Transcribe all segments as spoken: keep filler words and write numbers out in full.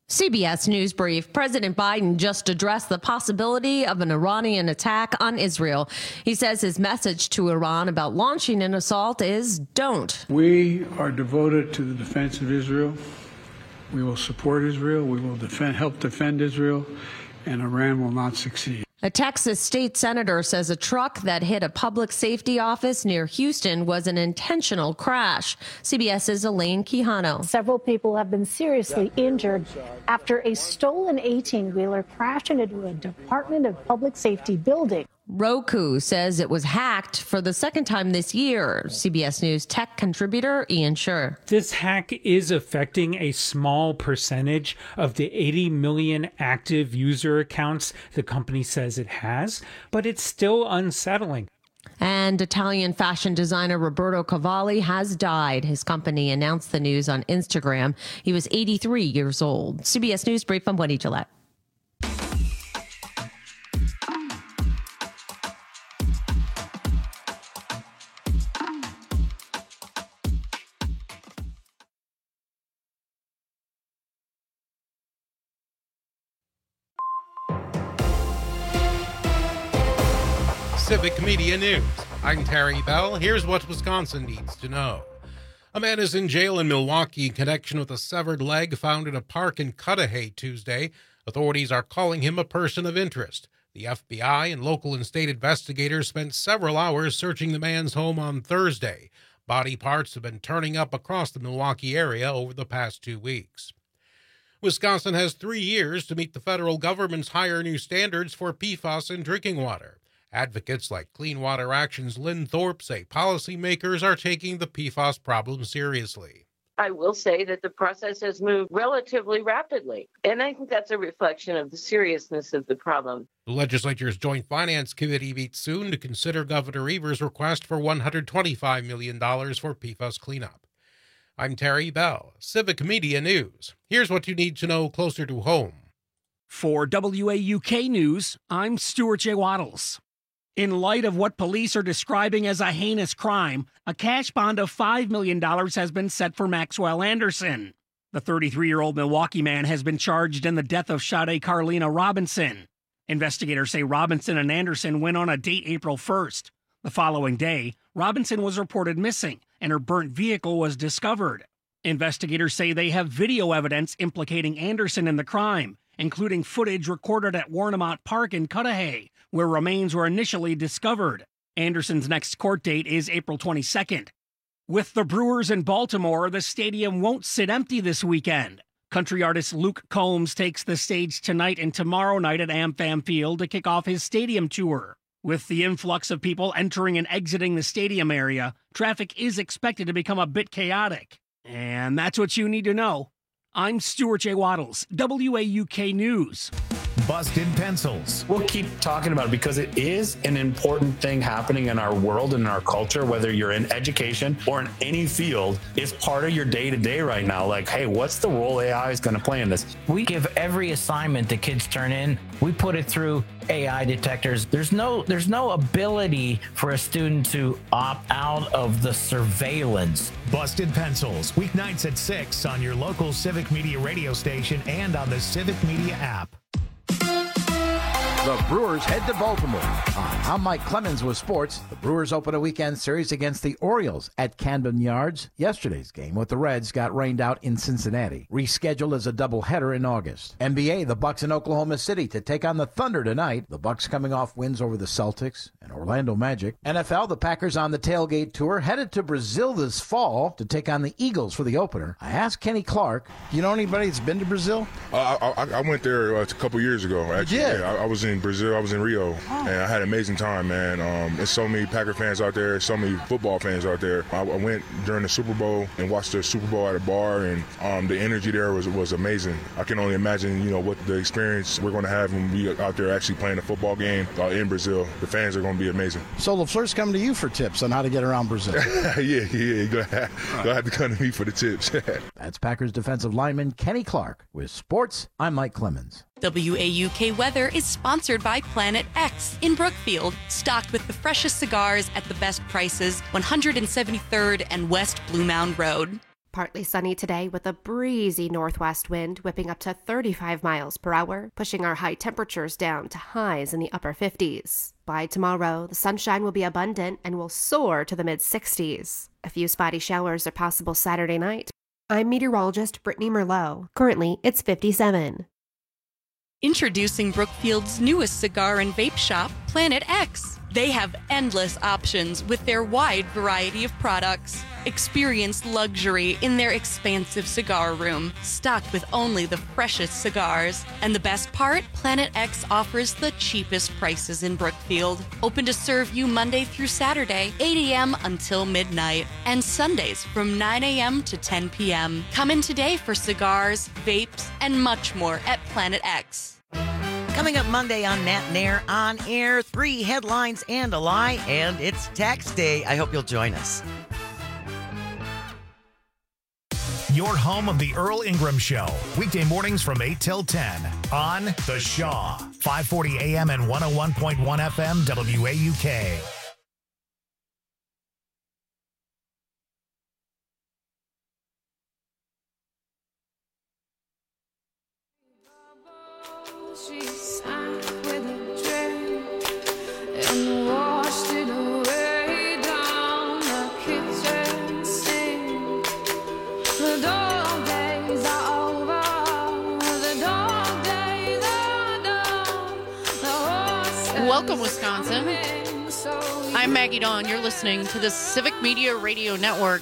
C B S News Brief. President Biden just addressed the possibility of an Iranian attack on Israel. He says his message to Iran about launching an assault is don't. We are devoted to the defense of Israel. We will support Israel. We will defend, help defend Israel, and Iran will not succeed. A Texas state senator says a truck that hit a public safety office near Houston was an intentional crash. CBS's Elaine Quijano. Several people have been seriously injured after a stolen eighteen-wheeler crashed into a Department of Public Safety building. Roku says it was hacked for the second time this year. C B S News tech contributor Ian Sherr. This hack is affecting a small percentage of the eighty million active user accounts the company says it has, but it's still unsettling. And Italian fashion designer Roberto Cavalli has died. His company announced the news on Instagram. He was eighty-three years old. C B S News Brief, I'm Wendy Gillette. Civic Media News. I'm Terry Bell. Here's what Wisconsin needs to know. A man is in jail in Milwaukee in connection with a severed leg found in a park in Cudahy Tuesday. Authorities are calling him a person of interest. The F B I and local and state investigators spent several hours searching the man's home on Thursday. Body parts have been turning up across the Milwaukee area over the past two weeks. Wisconsin has three years to meet the federal government's higher new standards for P FAS in drinking water. Advocates like Clean Water Action's Lynn Thorpe say policymakers are taking the P FAS problem seriously. I will say that the process has moved relatively rapidly, and I think that's a reflection of the seriousness of the problem. The legislature's Joint Finance Committee meets soon to consider Governor Evers' request for one hundred twenty-five million dollars for P FAS cleanup. I'm Terry Bell, Civic Media News. Here's what you need to know closer to home. For W A U K News, I'm Stuart J. Waddles. In light of what police are describing as a heinous crime, a cash bond of five million dollars has been set for Maxwell Anderson. The thirty-three-year-old Milwaukee man has been charged in the death of Sade Carlina Robinson. Investigators say Robinson and Anderson went on a date April first. The following day, Robinson was reported missing, and her burnt vehicle was discovered. Investigators say they have video evidence implicating Anderson in the crime, including footage recorded at Warnemont Park in Cudahy, where remains were initially discovered. Anderson's next court date is April twenty-second. With the Brewers in Baltimore, the stadium won't sit empty this weekend. Country artist Luke Combs takes the stage tonight and tomorrow night at AmFam Field to kick off his stadium tour. With the influx of people entering and exiting the stadium area, traffic is expected to become a bit chaotic. And that's what you need to know. I'm Stuart J. Waddles, W A U K News. Busted Pencils. We'll keep talking about it because it is an important thing happening in our world and in our culture, whether you're in education or in any field. It's part of your day-to-day right now. Like, hey, what's the role A I is going to play in this? We give every assignment the kids turn in, we put it through A I detectors. There's no there's no ability for a student to opt out of the surveillance. Busted Pencils, weeknights at six on your local Civic Media radio station and on the Civic Media app. The Brewers head to Baltimore. Uh, I'm Mike Clemens with sports. The Brewers open a weekend series against the Orioles at Camden Yards. Yesterday's game with the Reds got rained out in Cincinnati. Rescheduled as a doubleheader in August. N B A, the Bucks in Oklahoma City to take on the Thunder tonight. The Bucks coming off wins over the Celtics and Orlando Magic. N F L, the Packers on the tailgate tour headed to Brazil this fall to take on the Eagles for the opener. I asked Kenny Clark, you know anybody that's been to Brazil? Uh, I, I, I went there uh, a couple years ago. Actually. You did? Yeah, I, I was in Brazil. I was in Rio, oh. and I had an amazing time, man. Um, there's so many Packer fans out there, so many football fans out there. I, I went during the Super Bowl and watched the Super Bowl at a bar, and um, the energy there was was amazing. I can only imagine, you know, what the experience we're going to have when we out there actually playing a football game uh, in Brazil. The fans are going to be amazing. So LaFleur's coming to you for tips on how to get around Brazil. yeah, yeah, you're going to have to come to me for the tips. That's Packers defensive lineman Kenny Clark. With sports, I'm Mike Clemens. W A U K Weather is sponsored by Planet X in Brookfield, stocked with the freshest cigars at the best prices, one hundred seventy-third and West Blue Mound Road. Partly sunny today with a breezy northwest wind whipping up to thirty-five miles per hour, pushing our high temperatures down to highs in the upper fifties. By tomorrow, the sunshine will be abundant and will soar to the mid-sixties. A few spotty showers are possible Saturday night. I'm meteorologist Brittany Merlot. Currently, it's fifty-seven. Introducing Brookfield's newest cigar and vape shop, Planet X. They have endless options with their wide variety of products. Experience luxury in their expansive cigar room, stocked with only the freshest cigars. And the best part? Planet X offers the cheapest prices in Brookfield. Open to serve you Monday through Saturday, eight a.m. until midnight, and Sundays from nine a.m. to ten p.m. Come in today for cigars, vapes, and much more at Planet X. Coming up Monday on Nat Nair On Air, three headlines and a lie, and it's tax day. I hope you'll join us. Your home of the Earl Ingram Show, weekday mornings from eight till ten on The Shaw, five forty a.m. and one oh one point one F M W A U K. Welcome, Wisconsin. I'm Maggie Dawn. You're listening to the Civic Media Radio Network.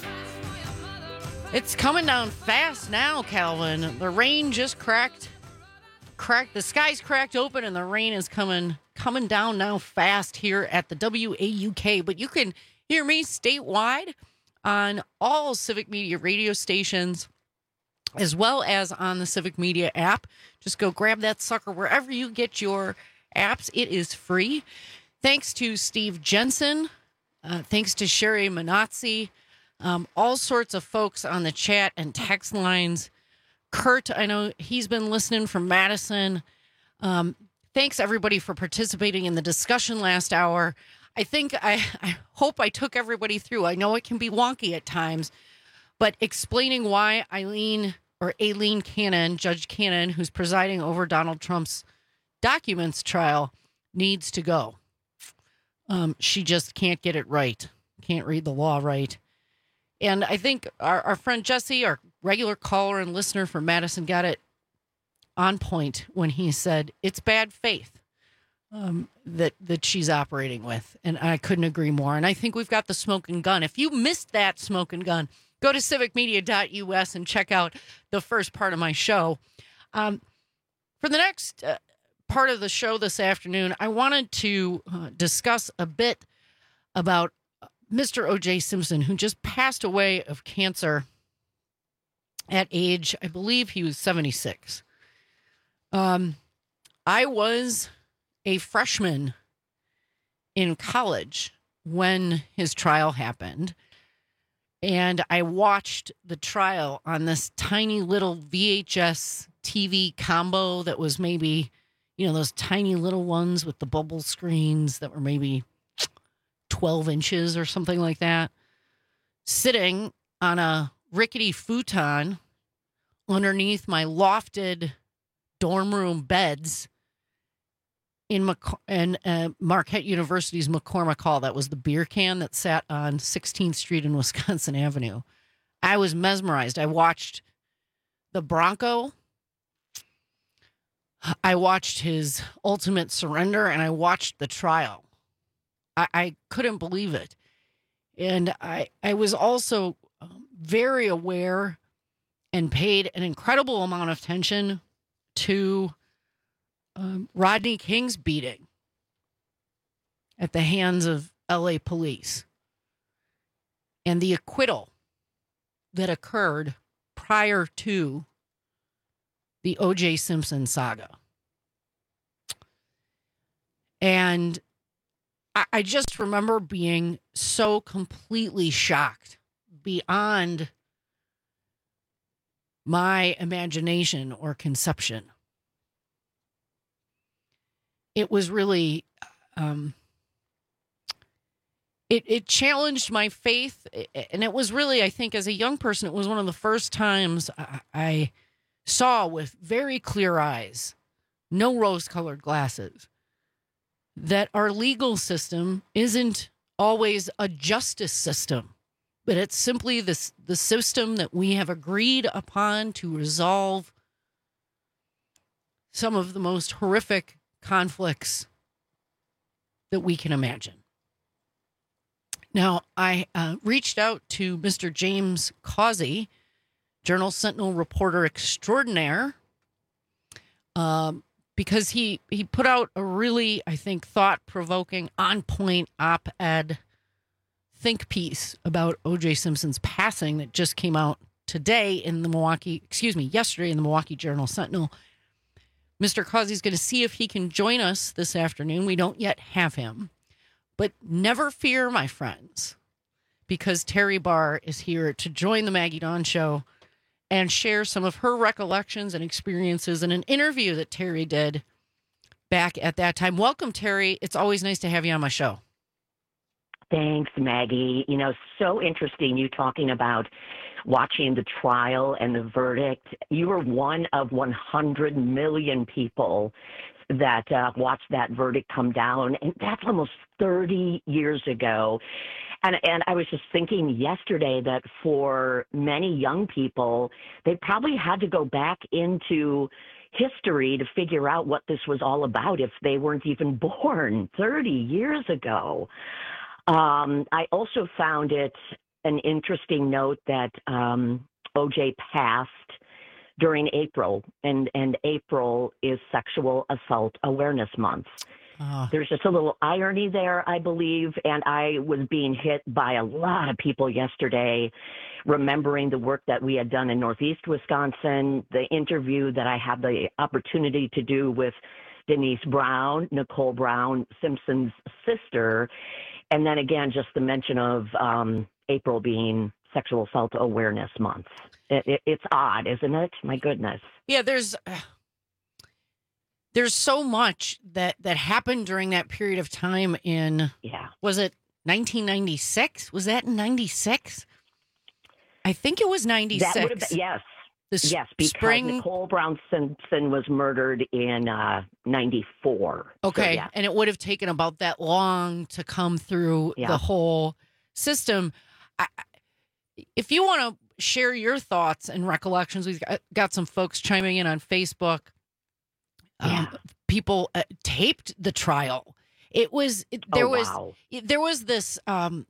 It's coming down fast now, Calvin. The rain just cracked. Cracked. The sky's cracked open, and the rain is coming coming down now fast here at the W A U K. But you can hear me statewide on all Civic Media radio stations, as well as on the Civic Media app. Just go grab that sucker wherever you get your apps. It is free. Thanks to Steve Jensen. Uh, thanks to Sherry Manazzi. Um, all sorts of folks on the chat and text lines. Kurt, I know he's been listening from Madison. Um, thanks, everybody, for participating in the discussion last hour. I think, I, I hope I took everybody through. I know it can be wonky at times, but explaining why Eileen or Aileen Cannon, Judge Cannon, who's presiding over Donald Trump's documents trial, needs to go. Um, she just can't get it right. Can't read the law right. And I think our, our friend Jesse, our regular caller and listener from Madison, got it on point when he said it's bad faith um, that, that she's operating with. And I couldn't agree more. And I think we've got the smoking gun. If you missed that smoking gun, go to civic media dot U S and check out the first part of my show. Um, for the next uh, part of the show this afternoon, I wanted to uh, discuss a bit about Mister O J Simpson, who just passed away of cancer at age, I believe he was seventy-six. Um, I was a freshman in college when his trial happened, and I watched the trial on this tiny little V H S T V combo that was maybe, you know, those tiny little ones with the bubble screens that were maybe twelve inches or something like that, sitting on a rickety futon underneath my lofted dorm room beds in, Mac- in uh, Marquette University's McCormick Hall. That was the beer can that sat on sixteenth Street and Wisconsin Avenue. I was mesmerized. I watched the Bronco. I watched his ultimate surrender, and I watched the trial. I, I couldn't believe it. And I, I was also very aware and paid an incredible amount of attention to um, Rodney King's beating at the hands of L A police and the acquittal that occurred prior to the O J Simpson saga. And I, I just remember being so completely shocked beyond my imagination or conception. It was really, um, it, it challenged my faith. And it was really, I think, as a young person, it was one of the first times I, I saw with very clear eyes, no rose-colored glasses, that our legal system isn't always a justice system, but it's simply this the system that we have agreed upon to resolve some of the most horrific conflicts that we can imagine. Now, I uh, reached out to Mister James Causey, Journal Sentinel reporter extraordinaire, um, because he, he put out a really, I think, thought-provoking, on-point op-ed think piece about O J. Simpson's passing that just came out today in the Milwaukee, excuse me, yesterday in the Milwaukee Journal Sentinel. Mister Causey's going to see if he can join us this afternoon. We don't yet have him. But never fear, my friends, because Terry Barr is here to join the Maggie Dawn Show and share some of her recollections and experiences in an interview that Terry did back at that time. Welcome, Terry. It's always nice to have you on my show. Thanks, Maggie. You know, so interesting you talking about watching the trial and the verdict. You were one of one hundred million people that uh, watched that verdict come down, and that's almost thirty years ago. And and I was just thinking yesterday that for many young people, they probably had to go back into history to figure out what this was all about if they weren't even born thirty years ago. Um, I also found it an interesting note that um, O J passed during April, and, and April is Sexual Assault Awareness Month. Uh. There's just a little irony there, I believe, and I was being hit by a lot of people yesterday, remembering the work that we had done in Northeast Wisconsin, the interview that I had the opportunity to do with Denise Brown, Nicole Brown, Simpson's sister, and then again, just the mention of um, April being Sexual Assault Awareness Month. It, it, it's odd, isn't it? My goodness. Yeah, there's uh, there's so much that, that happened during that period of time in, yeah. was it nineteen ninety-six? Was that in ninety-six? I think it was ninety-six. That would have been, yes. The yes, because spring... Nicole Brown Simpson was murdered in uh, ninety-four. Okay, so, yeah. And it would have taken about that long to come through yeah. the whole system. I, if you want to share your thoughts and recollections, we've got, got some folks chiming in on Facebook. Yeah. Um, people uh, taped the trial. It was it, there oh, was wow. it, there was this. Um,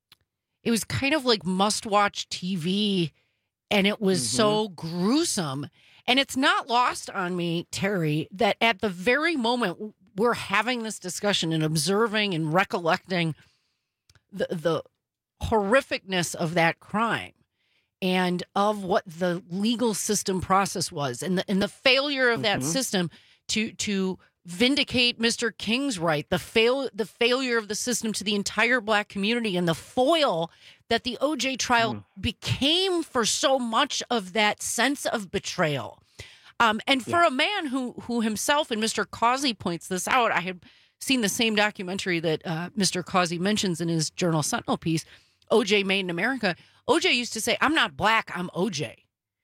it was kind of like must-watch T V. And it was mm-hmm. so gruesome. And it's not lost on me, Terry, that at the very moment we're having this discussion and observing and recollecting the, the horrificness of that crime and of what the legal system process was and the, and the failure of mm-hmm. that system to to vindicate Mister King's right, the fail the failure of the system to the entire Black community and the foil that the O J trial mm. became for so much of that sense of betrayal. Um, and for yeah. a man who who himself, and Mister Causey points this out, I had seen the same documentary that uh, Mister Causey mentions in his Journal Sentinel piece, O J Made in America. O J used to say, I'm not Black, I'm O J.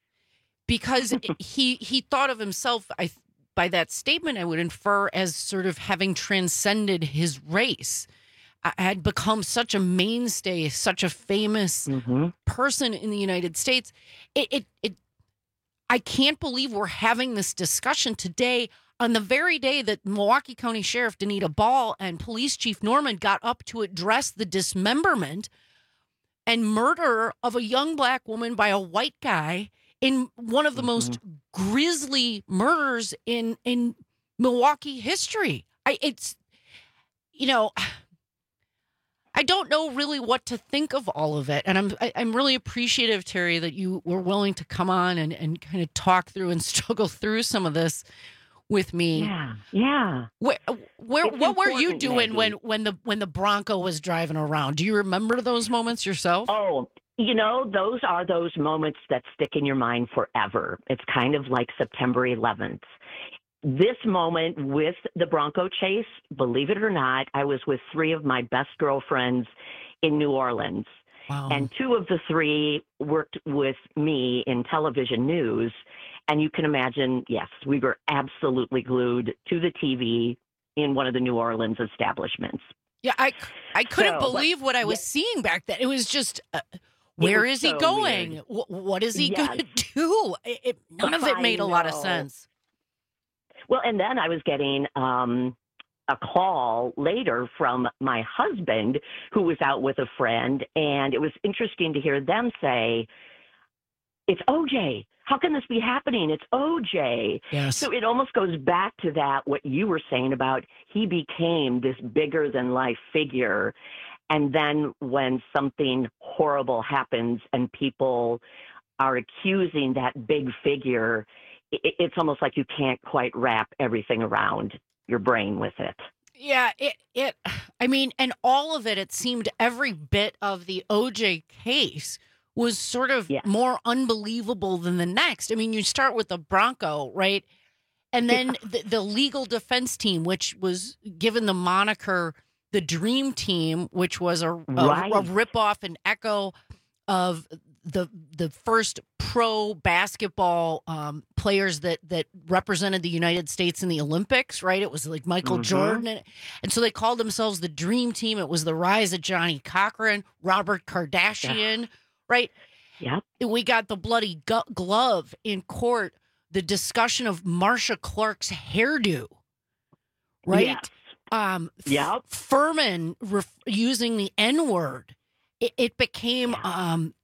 Because he he thought of himself, I by that statement, I would infer, as sort of having transcended his race. I had become such a mainstay, such a famous mm-hmm. person in the United States. It, it, it, I can't believe we're having this discussion today on the very day that Milwaukee County Sheriff Danita Ball and Police Chief Norman got up to address the dismemberment and murder of a young Black woman by a white guy in one of the mm-hmm. most grisly murders in in Milwaukee history. I, it's, you know, I don't know really what to think of all of it. And I'm I, I'm really appreciative, Terry, that you were willing to come on and, and kind of talk through and struggle through some of this with me. Yeah, yeah. Where, where It's what were you important, doing Maggie. when, when the when the Bronco was driving around? Do you remember those moments yourself? Oh, you know, those are those moments that stick in your mind forever. It's kind of like September eleventh. this moment with the Bronco chase, believe it or not, I was with three of my best girlfriends in New Orleans. Wow. And two of the three worked with me in television news. And you can imagine, yes, we were absolutely glued to the T V in one of the New Orleans establishments. Yeah, I, I couldn't So, believe what I was yeah. seeing back then. It was just, uh, where was is he so going? weird. Wh- what is he Yes. going to do? It, it- none of it I made a lot of know. sense. Well, and then I was getting um, a call later from my husband who was out with a friend, and it was interesting to hear them say, it's O J. How can this be happening? It's O J. Yes. So it almost goes back to that, what you were saying about he became this bigger than life figure. And then when something horrible happens and people are accusing that big figure, it, it's almost like you can't quite wrap everything around your brain with it. Yeah, it, it, I mean, and all of it, it seemed every bit of the O J case was sort of more unbelievable than the next. I mean, you start with the Bronco, right? And then the, the legal defense team, which was given the moniker the Dream Team, which was a, a, Right. a ripoff, an echo of the the first pro basketball um, players that that represented the United States in the Olympics, right? It was like Michael Mhm. Jordan. And, and so they called themselves the Dream Team. It was the rise of Johnny Cochran, Robert Kardashian, right? Yeah. We got the bloody gu- glove in court, the discussion of Marsha Clark's hairdo, right? Yes. Um, Yep. Furman ref- using the N word. It, it became um,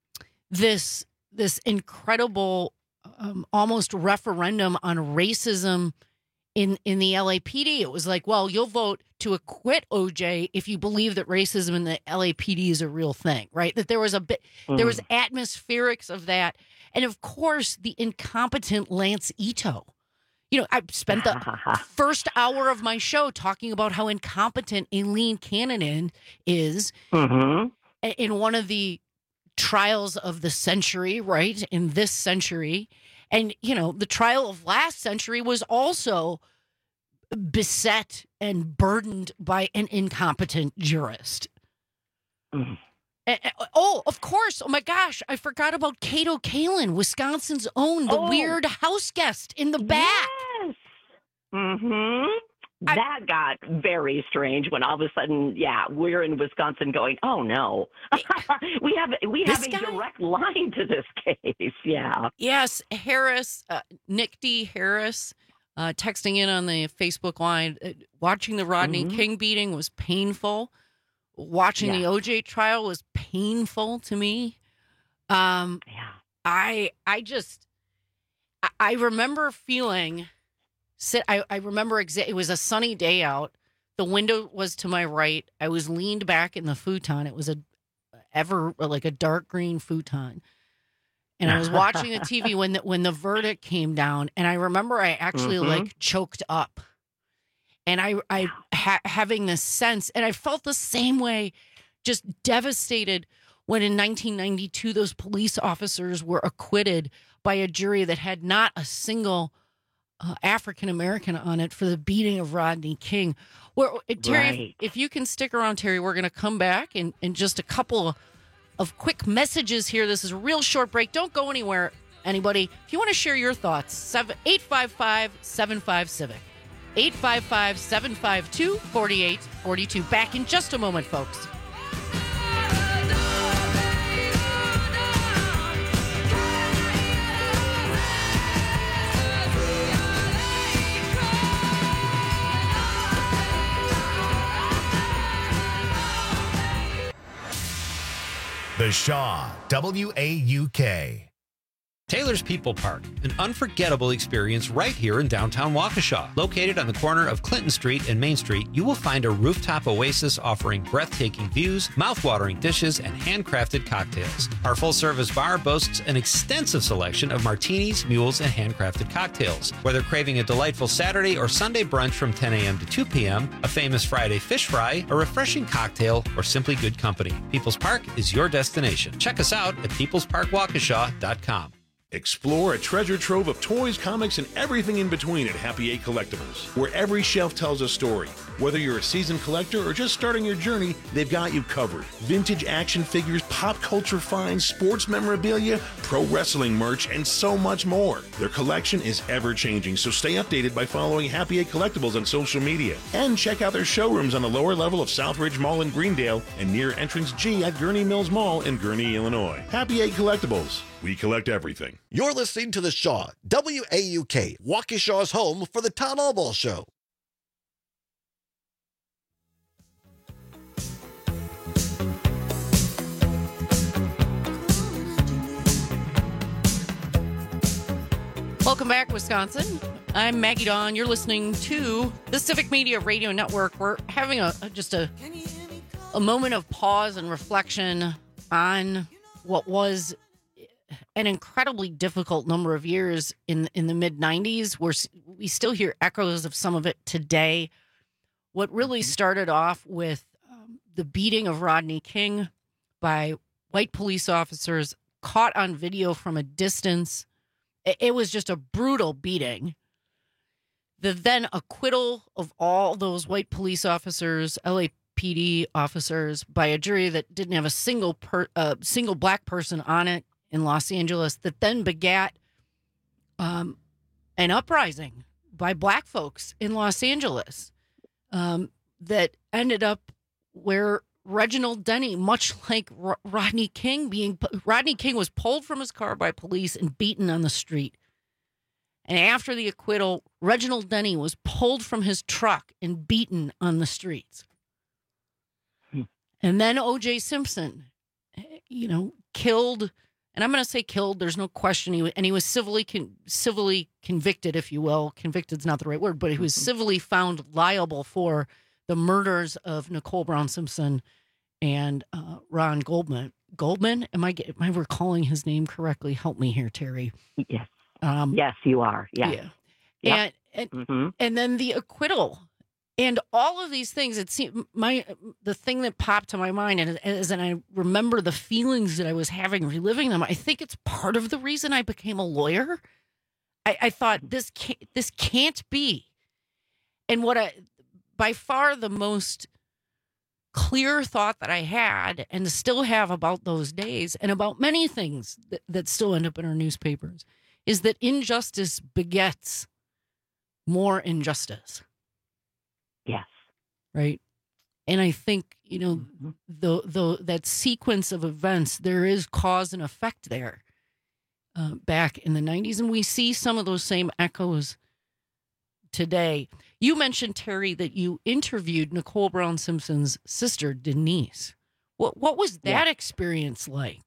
this this incredible, um, almost referendum on racism in in the L A P D. It was like, well, you'll vote to acquit O J if you believe that racism in the L A P D is a real thing, right? That there was a bit, there was atmospherics of that, and of course, the incompetent Lance Ito. You know, I spent the first hour of my show talking about how incompetent Aileen Cannon is Mhm. in one of the trials of the century, right? In this century. And, you know, the trial of last century was also beset and burdened by an incompetent jurist. Mm. And- and- oh, of course. Oh, my gosh. I forgot about Cato Kalin, Wisconsin's own, the Oh. weird house guest in the back. Yes. Mm-hmm. That got very strange when all of a sudden, yeah, we're in Wisconsin going, oh no, we have we have This a guy? direct line to this case. Yeah. Yes, Harris, uh, Nick D. Harris, uh, texting in on the Facebook line, uh, watching the Rodney Mhm. King beating was painful. Watching the Yeah. O J trial was painful to me. Um, Yeah. I I just I, I remember feeling sit. I I remember exa- it was a sunny day out. The window was to my right. I was leaned back in the futon. It was a ever like a dark green futon. And I was watching the T V when the, when the verdict came down, and I remember I actually Mhm. like choked up, and I I ha- having this sense, and I felt the same way, just devastated when in nineteen ninety-two those police officers were acquitted by a jury that had not a single uh, African American on it for the beating of Rodney King. Where Terry, Right. if, if you can stick around, Terry, we're going to come back in in just a couple of. of quick messages here. This is a real short break. Don't go anywhere, anybody. If you want to share your thoughts, eight five five, seven five, Civic. eight five five, seven five two, four eight four two. Back in just a moment, folks. The Shaw, W A U K. Taylor's People Park, an unforgettable experience right here in downtown Waukesha. Located on the corner of Clinton Street and Main Street, you will find a rooftop oasis offering breathtaking views, mouth-watering dishes, and handcrafted cocktails. Our full-service bar boasts an extensive selection of martinis, mules, and handcrafted cocktails. Whether craving a delightful Saturday or Sunday brunch from ten a.m. to two p.m., a famous Friday fish fry, a refreshing cocktail, or simply good company, People's Park is your destination. Check us out at peoples park waukesha dot com. Explore a treasure trove of toys, comics, and everything in between at Happy Eight Collectibles, where every shelf tells a story. Whether you're a seasoned collector or just starting your journey, they've got you covered. Vintage action figures, pop culture finds, sports memorabilia, pro wrestling merch, and so much more. Their collection is ever-changing, so stay updated by following Happy Eight Collectibles on social media. And check out their showrooms on the lower level of Southridge Mall in Greendale and near Entrance G at Gurney Mills Mall in Gurney, Illinois. Happy Eight Collectibles. We collect everything. You're listening to The Shaw, W A U K, Waukesha's home for the Town Hall Ball Show. Welcome back, Wisconsin. I'm Maggie Dawn. You're listening to the Civic Media Radio Network. We're having a just a a moment of pause and reflection on what was an incredibly difficult number of years in in the mid nineties. We're, we still hear echoes of some of it today. What really started off with um, the beating of Rodney King by white police officers caught on video from a distance. It, it was just a brutal beating. The then acquittal of all those white police officers, L A P D officers, by a jury that didn't have a single per, uh, single black person on it in Los Angeles, that then begat um, an uprising by black folks in Los Angeles um, that ended up where Reginald Denny, much like R- Rodney King, being Rodney King was pulled from his car by police and beaten on the street. And after the acquittal, Reginald Denny was pulled from his truck and beaten on the streets. Hmm. And then O J Simpson, you know, killed. And I'm going to say killed. There's no question. He, and he was civilly con, civilly convicted, if you will. Convicted is not the right word, but he was civilly found liable for the murders of Nicole Brown Simpson and uh, Ron Goldman. Goldman? Am I am I recalling his name correctly? Help me here, Terry. Yes. Um, yes, you are. Yeah. Yeah. Yep. And and, mm-hmm. and then the acquittal. And all of these things, it seemed my the thing that popped to my mind, and as and I remember the feelings that I was having reliving them. I think it's part of the reason I became a lawyer. I, I thought this can't, this can't be, and what I by far the most clear thought that I had and still have about those days and about many things that, that still end up in our newspapers is that injustice begets more injustice. Yes. Right. And I think, you know, mm-hmm. the, the, that sequence of events, there is cause and effect there uh, back in the nineties. And we see some of those same echoes today. You mentioned, Terry, that you interviewed Nicole Brown Simpson's sister, Denise. What, what was that yeah. experience like?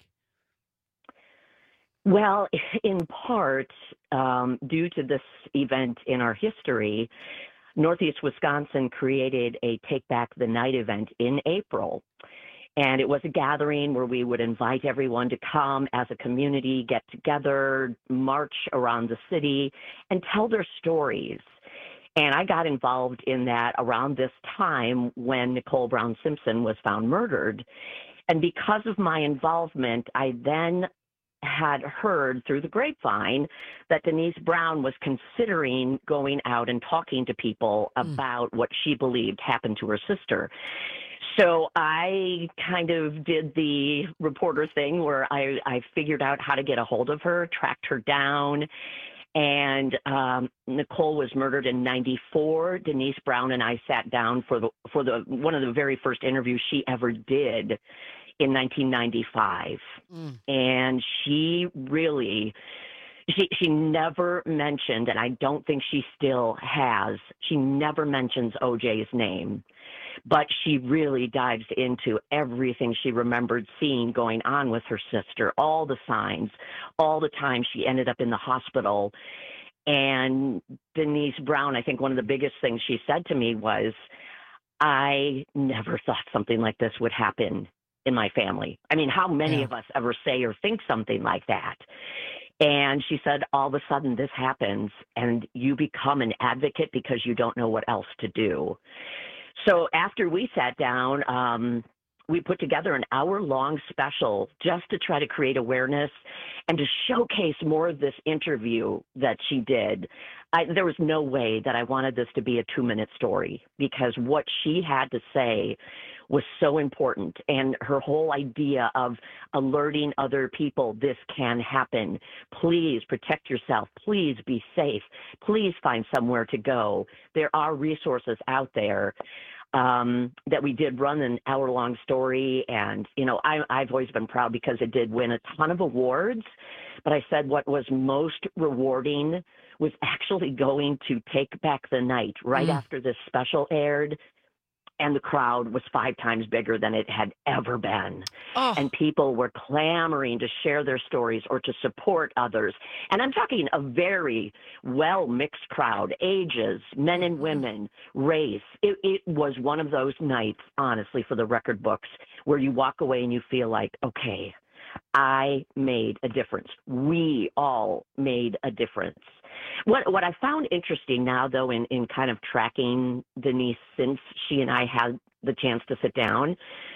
Well, in part, um, due to this event in our history, Northeast Wisconsin created a Take Back the Night event in April. And it was a gathering where we would invite everyone to come as a community, get together, march around the city, and tell their stories. And I got involved in that around this time when Nicole Brown Simpson was found murdered. And because of my involvement, I then had heard through the grapevine that Denise Brown was considering going out and talking to people mm. about what she believed happened to her sister. So I kind of did the reporter thing where I, I figured out how to get a hold of her, tracked her down. And um, Nicole was murdered in ninety-four. Denise Brown and I sat down for the for the one of the very first interviews she ever did in nineteen ninety-five. Mm. And she really, she she never mentioned, and I don't think she still has, she never mentions O J's name. But she really dives into everything she remembered seeing going on with her sister, all the signs, all the time she ended up in the hospital. And Denise Brown, I think one of the biggest things she said to me was, I never thought something like this would happen in my family. I mean, how many yeah. of us ever say or think something like that? And she said, all of a sudden this happens and you become an advocate because you don't know what else to do. So after we sat down, um, we put together an hour-long special just to try to create awareness and to showcase more of this interview that she did. I, there was no way that I wanted this to be a two-minute story because what she had to say was so important, and her whole idea of alerting other people, this can happen. Please protect yourself. Please be safe. Please find somewhere to go. There are resources out there. Um, that we did run an hour-long story, and, you know, I, I've always been proud because it did win a ton of awards, but I said what was most rewarding was actually going to Take Back the Night right mm. after this special aired, and the crowd was five times bigger than it had ever been. Oh. And people were clamoring to share their stories or to support others. And I'm talking a very well-mixed crowd, ages, men and women, race. It, it was one of those nights, honestly, for the record books, where you walk away and you feel like, okay, I made a difference. We all made a difference. What what I found interesting now, though, in, in kind of tracking Denise since she and I had the chance to sit down,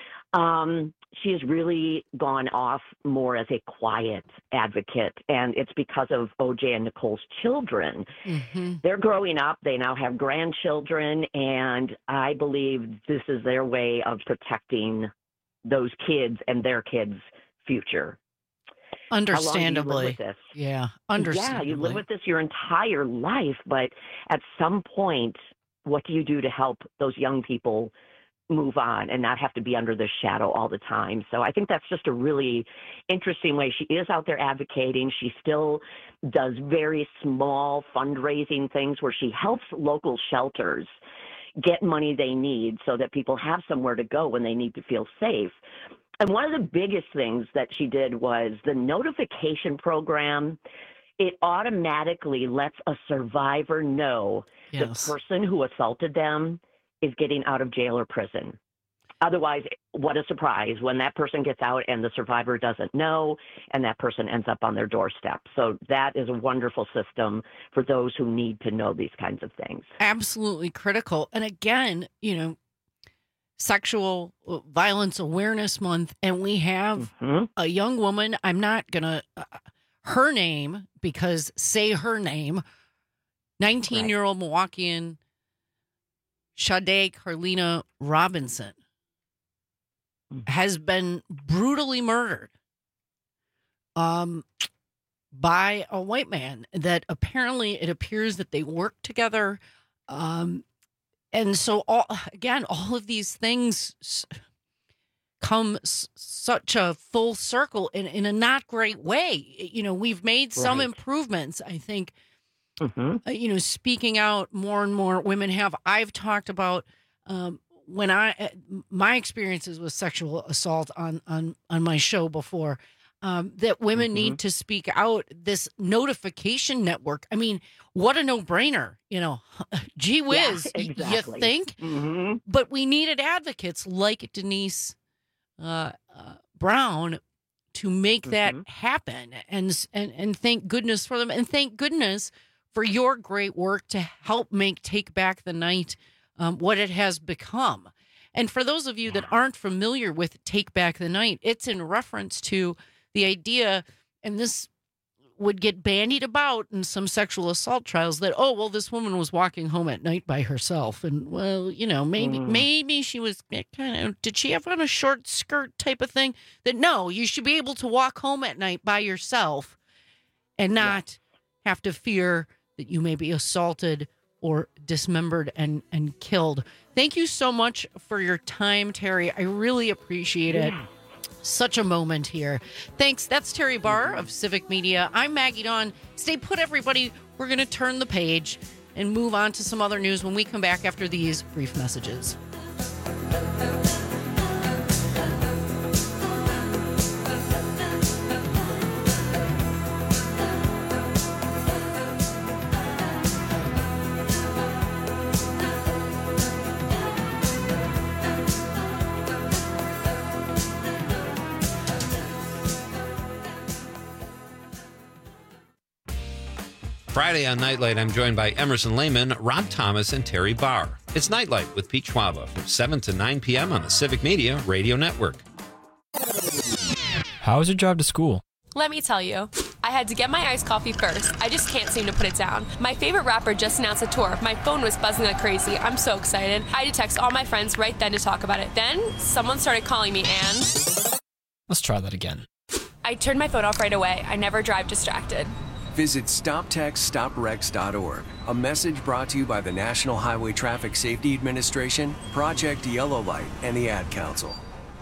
um, she has really gone off more as a quiet advocate, and it's because of O J and Nicole's children. Mm-hmm. They're growing up. They now have grandchildren, and I believe this is their way of protecting those kids and their kids' future. Understandably. This? Yeah, understandably. Yeah, you live with this your entire life, but at some point, what do you do to help those young people move on and not have to be under this shadow all the time? So I think that's just a really interesting way. She is out there advocating. She still does very small fundraising things where she helps local shelters get money they need so that people have somewhere to go when they need to feel safe. And one of the biggest things that she did was the notification program. It automatically lets a survivor know yes. the person who assaulted them is getting out of jail or prison. Otherwise, what a surprise when that person gets out and the survivor doesn't know, and that person ends up on their doorstep. So that is a wonderful system for those who need to know these kinds of things. Absolutely critical. And again, you know, Sexual Violence Awareness Month, and we have mm-hmm. a young woman. I'm not going to, uh, her name, because say her name, nineteen-year-old right. Milwaukeean Sade Carlina Robinson mm-hmm. has been brutally murdered um, by a white man that apparently it appears that they worked together. Um And so, all, again, all of these things come s- such a full circle in, in a not great way. You know, we've made some right. improvements, I think, mm-hmm. uh, you know, speaking out more and more women have. I've talked about um, when I, uh, my experiences with sexual assault on, on, on my show before, um, that women mm-hmm. need to speak out. This notification network. I mean, what a no-brainer, you know, gee whiz, yeah, exactly. you think? Mm-hmm. But we needed advocates like Denise uh, uh, Brown to make that mm-hmm. happen. And, and, and thank goodness for them. And thank goodness for your great work to help make Take Back the Night um, what it has become. And for those of you yeah. that aren't familiar with Take Back the Night, it's in reference to the idea, and this would get bandied about in some sexual assault trials, that, oh, well, this woman was walking home at night by herself. And, well, you know, maybe mm. maybe she was kind of, did she have on a short skirt type of thing? That, no, you should be able to walk home at night by yourself and not yeah. have to fear that you may be assaulted or dismembered and, and killed. Thank you so much for your time, Terry. I really appreciate it. Yeah. Such a moment here. Thanks. That's Terry Barr of Civic Media. I'm Maggie Dawn. Stay put, everybody. We're going to turn the page and move on to some other news when we come back after these brief messages. Friday on Nightlight, I'm joined by Emerson Lehman, Rob Thomas, and Terry Barr. It's Nightlight with Pete Schwaba from seven to nine p.m. on the Civic Media Radio Network. How was your drive to school? Let me tell you. I had to get my iced coffee first. I just can't seem to put it down. My favorite rapper just announced a tour. My phone was buzzing like crazy. I'm so excited. I had to text all my friends right then to talk about it. Then, someone started calling me and... Let's try that again. I turned my phone off right away. I never drive distracted. Visit stop text stop wrecks dot org. A message brought to you by the National Highway Traffic Safety Administration, Project Yellow Light, and the Ad Council.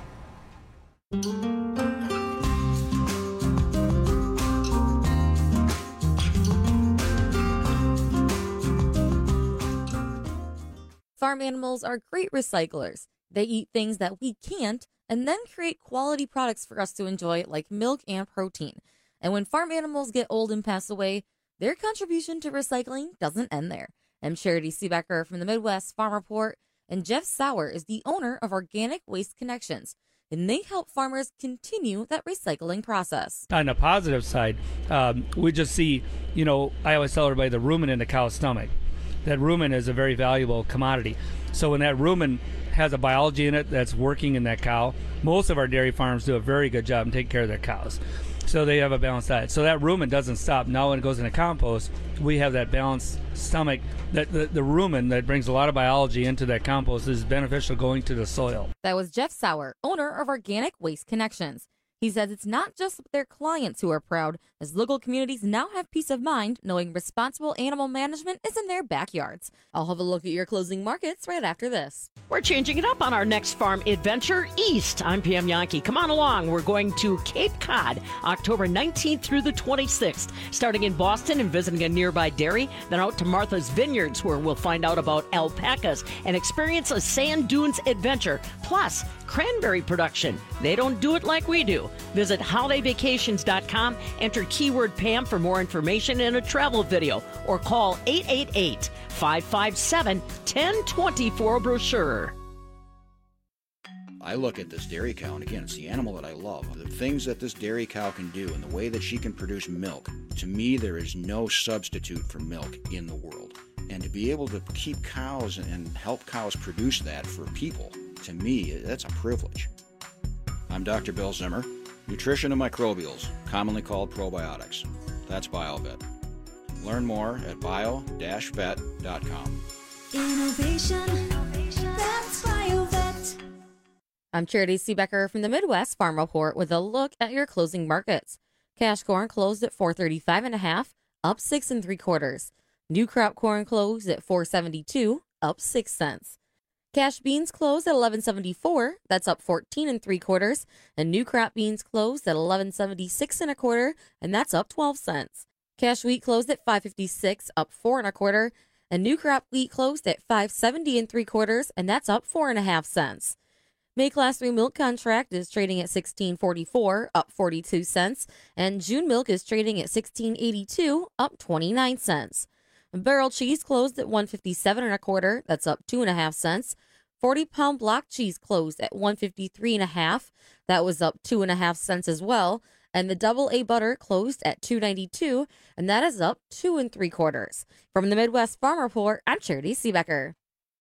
Farm animals are great recyclers. They eat things that we can't and then create quality products for us to enjoy like milk and protein. And when farm animals get old and pass away, their contribution to recycling doesn't end there. I'm Charity Seebecker from the Midwest Farm Report, and Jeff Sauer is the owner of Organic Waste Connections, and they help farmers continue that recycling process. On the positive side, um, we just see, you know, I always tell everybody the rumen in the cow's stomach. That rumen is a very valuable commodity. So when that rumen has a biology in it that's working in that cow, most of our dairy farms do a very good job in taking care of their cows. So they have a balanced diet. So that rumen doesn't stop. Now when it goes into compost, we have that balanced stomach. That the, the rumen that brings a lot of biology into that compost is beneficial going to the soil. That was Jeff Sauer, owner of Organic Waste Connections. He says it's not just their clients who are proud, as local communities now have peace of mind knowing responsible animal management is in their backyards. I'll have a look at your closing markets right after this. We're changing it up on our next farm adventure east. I'm Pam Yankee. Come on along. We're going to Cape Cod, October nineteenth through the twenty-sixth, starting in Boston and visiting a nearby dairy, then out to Martha's Vineyards, where we'll find out about alpacas and experience a sand dunes adventure, plus cranberry production. They don't do it like we do. Visit holiday vacations dot com, enter keyword Pam for more information and a travel video, or call eight eight eight, five five seven, one zero two zero for a brochure. I look at this dairy cow, and again, it's the animal that I love. The things that this dairy cow can do and the way that she can produce milk, to me, there is no substitute for milk in the world. And to be able to keep cows and help cows produce that for people, to me, that's a privilege. I'm Doctor Bill Zimmer, nutrition and microbials, commonly called probiotics. That's BioVet. Learn more at bio dash vet dot com. Innovation, that's BioVet. I'm Charity Seebecker from the Midwest Farm Report with a look at your closing markets. Cash corn closed at four thirty-five and a half, up six and three quarters. New crop corn closed at four seventy-two, up six cents. Cash beans closed at eleven seventy-four, that's up fourteen and three quarters, and new crop beans closed at eleven seventy-six and a quarter, and that's up twelve cents. Cash wheat closed at five fifty-six, up four and a quarter, and new crop wheat closed at five seventy and three quarters, and that's up four and a half cents. May Class three milk contract is trading at sixteen forty-four, up forty-two cents, and June milk is trading at sixteen eighty-two, up twenty-nine cents. Barrel cheese closed at one fifty-seven and a quarter, that's up two and a half cents. forty pound block cheese closed at one fifty-three and a half, that was up two and a half cents as well. And the double A butter closed at two ninety-two, and that is up two and three quarters. From the Midwest Farm Report, I'm Charity Seebecker.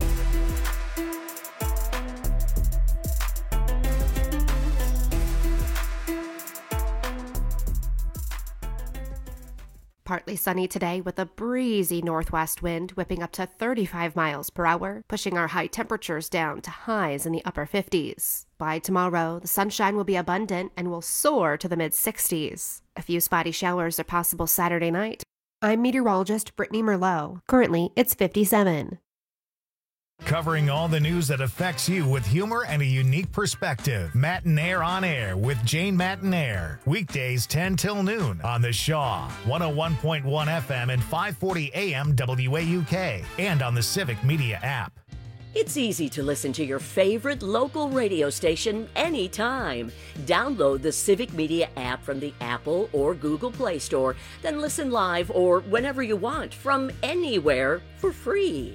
Partly sunny today with a breezy northwest wind whipping up to thirty-five miles per hour, pushing our high temperatures down to highs in the upper fifties. By tomorrow, the sunshine will be abundant and will soar to the mid-sixties. A few spotty showers are possible Saturday night. I'm meteorologist Brittany Merlot. Currently, it's fifty-seven. Covering all the news that affects you with humor and a unique perspective. Matinaire on Air with Jane Matinaire. Weekdays ten till noon on The Shaw, one oh one point one F M and five forty A M W A U K, and on the Civic Media app. It's easy to listen to your favorite local radio station anytime. Download the Civic Media app from the Apple or Google Play Store, then listen live or whenever you want from anywhere for free.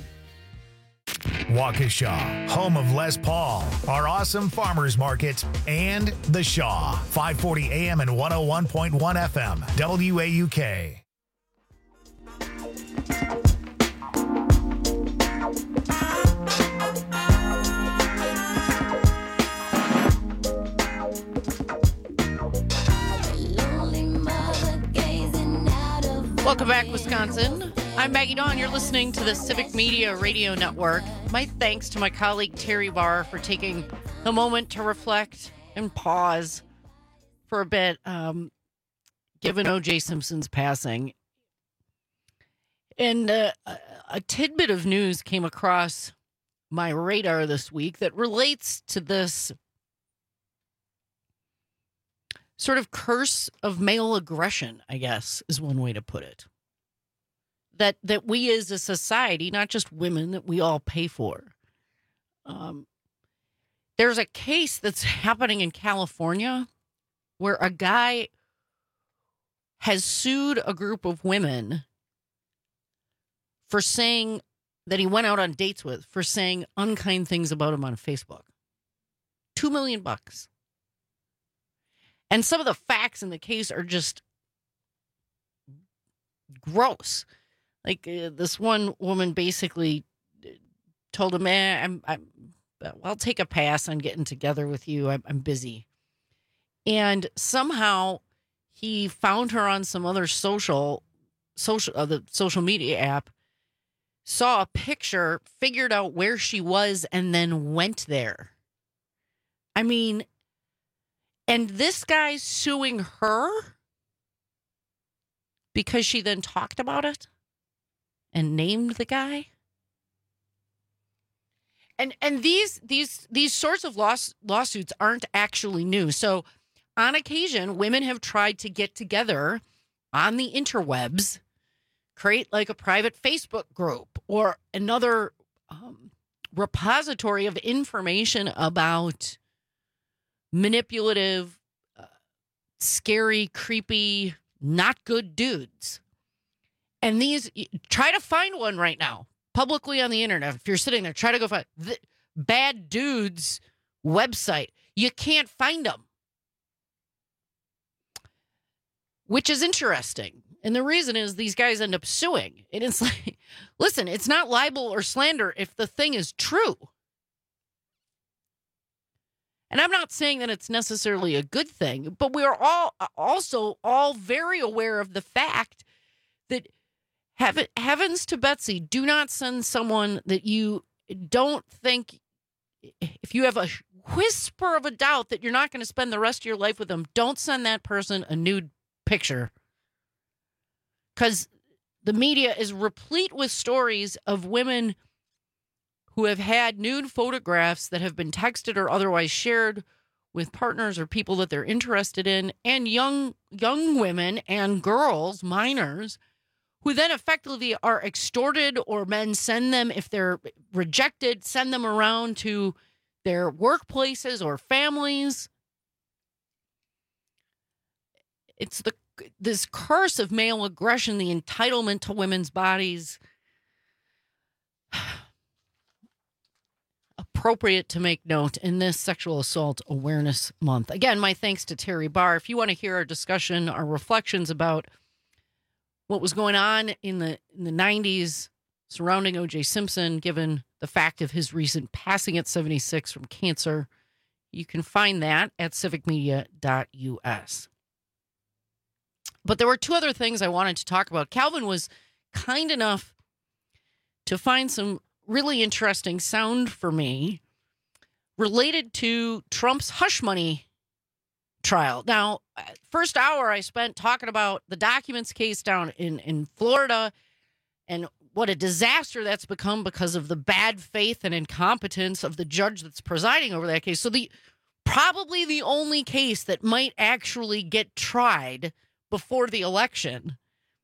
Waukesha, home of Les Paul, our awesome farmers market, and The Shaw, five forty A M and one oh one point one F M, W A U K. Wisconsin. I'm Maggie Dawn. You're listening to the Civic Media Radio Network. My thanks to my colleague Terry Barr for taking a moment to reflect and pause for a bit, um, given O J Simpson's passing. And uh, a tidbit of news came across my radar this week that relates to this sort of curse of male aggression, I guess, is one way to put it. That that we as a society, not just women, that we all pay for. Um, there's a case that's happening in California where a guy has sued a group of women for saying that he went out on dates with, for saying unkind things about him on Facebook. Two million bucks. And some of the facts in the case are just gross. Like uh, this one woman basically told him, eh, I'm, I'm, I'll take a pass on getting together with you. I'm, I'm busy. And somehow he found her on some other social, social, uh, the social media app, saw a picture, figured out where she was, and then went there. I mean, and this guy's suing her because she then talked about it and named the guy. And and these these these sorts of laws, lawsuits aren't actually new. So on occasion, women have tried to get together on the interwebs, create like a private Facebook group or another um, repository of information about manipulative, uh, scary, creepy, not good dudes. And these, try to find one right now, publicly on the internet. If you're sitting there, try to go find the bad dudes website. You can't find them. Which is interesting. And the reason is these guys end up suing. And it's like, listen, it's not libel or slander if the thing is true. And I'm not saying that it's necessarily a good thing, but we are all also all very aware of the fact that heaven, heavens to Betsy, do not send someone that you don't think, if you have a whisper of a doubt that you're not going to spend the rest of your life with them, don't send that person a nude picture. Because the media is replete with stories of women who have had nude photographs that have been texted or otherwise shared with partners or people that they're interested in, and young young women and girls, minors, who then effectively are extorted, or men send them, if they're rejected, send them around to their workplaces or families. It's the this curse of male aggression, the entitlement to women's bodies. Appropriate to make note in this Sexual Assault Awareness Month. Again, my thanks to Terry Barr. If you want to hear our discussion, our reflections about what was going on in the in the nineties surrounding O J Simpson, given the fact of his recent passing at seventy-six from cancer, you can find that at civic media dot u s. But there were two other things I wanted to talk about. Calvin was kind enough to find some really interesting sound for me related to Trump's hush money trial. Now, first hour I spent talking about the documents case down in, in Florida and what a disaster that's become because of the bad faith and incompetence of the judge that's presiding over that case. So the probably the only case that might actually get tried before the election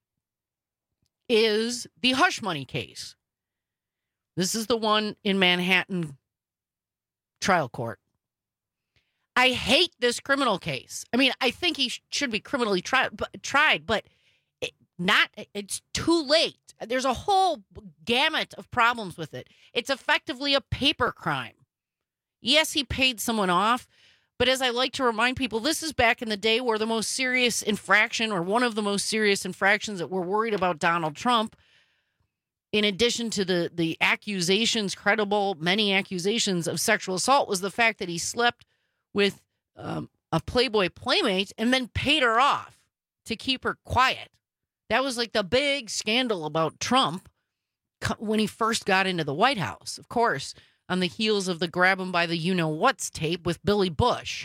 is the hush money case. This is the one in Manhattan trial court. I hate this criminal case. I mean, I think he sh- should be criminally tri- b- tried, but it, not. It's too late. There's a whole gamut of problems with it. It's effectively a paper crime. Yes, he paid someone off, but as I like to remind people, this is back in the day where the most serious infraction, or one of the most serious infractions that we're worried about Donald Trump, in addition to the, the accusations, credible, many accusations of sexual assault, was the fact that he slept with um, a Playboy playmate and then paid her off to keep her quiet. That was like the big scandal about Trump when he first got into the White House. Of course, on the heels of the grab him by the you-know-what's tape with Billy Bush.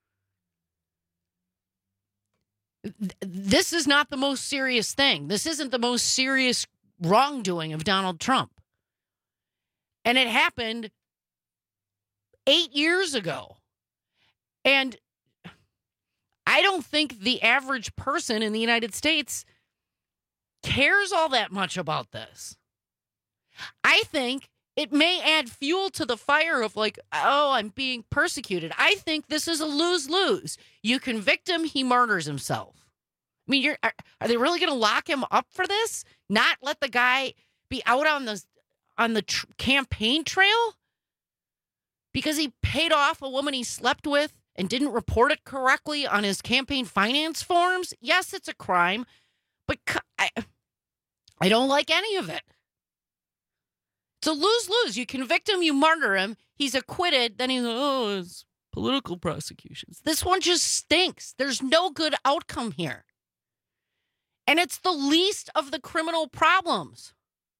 This is not the most serious thing. This isn't the most serious wrongdoing of Donald Trump. And it happened eight years ago. And I don't think the average person in the United States cares all that much about this. I think it may add fuel to the fire of like, oh, I'm being persecuted. I think this is a lose-lose. You convict him, he murders himself. I mean, you're are, are they really going to lock him up for this? Not let the guy be out on the on the tr- campaign trail because he paid off a woman he slept with and didn't report it correctly on his campaign finance forms? Yes, it's a crime, but I, I don't like any of it. It's a lose-lose. You convict him, you murder him, he's acquitted, then he's, oh, it's political prosecutions. This one just stinks. There's no good outcome here. And it's the least of the criminal problems.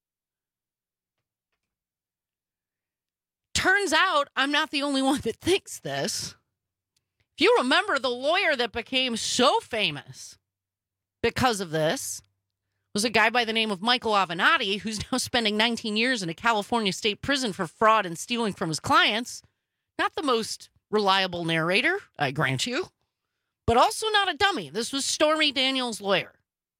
Turns out I'm not the only one that thinks this. If you remember, the lawyer that became so famous because of this was a guy by the name of Michael Avenatti, who's now spending nineteen years in a California state prison for fraud and stealing from his clients. Not the most reliable narrator, I grant you, but also not a dummy. This was Stormy Daniels' lawyer.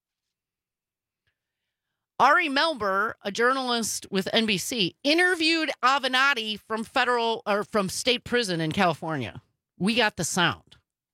Ari Melber, a journalist with N B C, interviewed Avenatti from federal or from state prison in California. We got the sound.